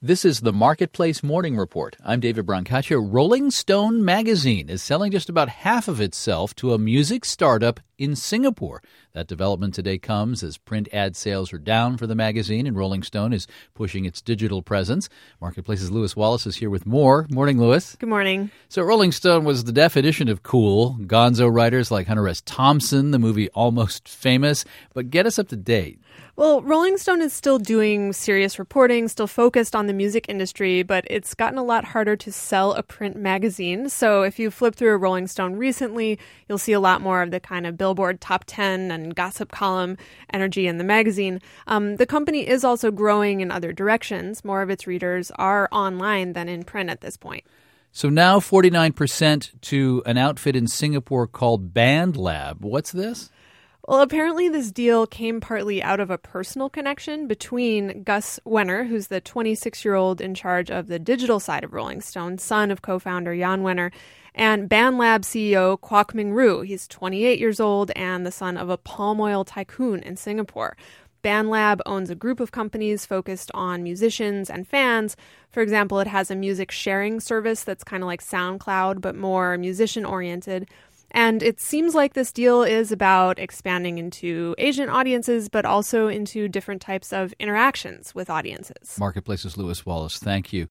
This is the Marketplace Morning Report. I'm David Brancaccia. Rolling Stone magazine is selling just about half of itself to a music startup in Singapore. That development today comes as print ad sales are down for the magazine, and Rolling Stone is pushing its digital presence. Marketplace's Lewis Wallace is here with more. Morning, Lewis. Good morning. So Rolling Stone was the definition of cool. Gonzo writers like Hunter S. Thompson, the movie Almost Famous. But get us up to date. Well, Rolling Stone is still doing serious reporting, still focused on the music industry, but it's gotten a lot harder to sell a print magazine. So if you flip through a Rolling Stone recently, you'll see a lot more of the kind of Billboard Top 10 and gossip column energy in the magazine. The company is also growing in other directions. More of its readers are online than in print at this point. So now 49% to an outfit in Singapore called BandLab. What's this? Well, apparently this deal came partly out of a personal connection between Gus Wenner, who's the 26-year-old in charge of the digital side of Rolling Stone, son of co-founder Jan Wenner, and BandLab CEO Kwok Ming Roo. He's 28 years old and the son of a palm oil tycoon in Singapore. BandLab owns a group of companies focused on musicians and fans. For example, it has a music sharing service that's kind of like SoundCloud, but more musician-oriented. And it seems like this deal is about expanding into Asian audiences, but also into different types of interactions with audiences. Marketplace's Lewis Wallace, thank you.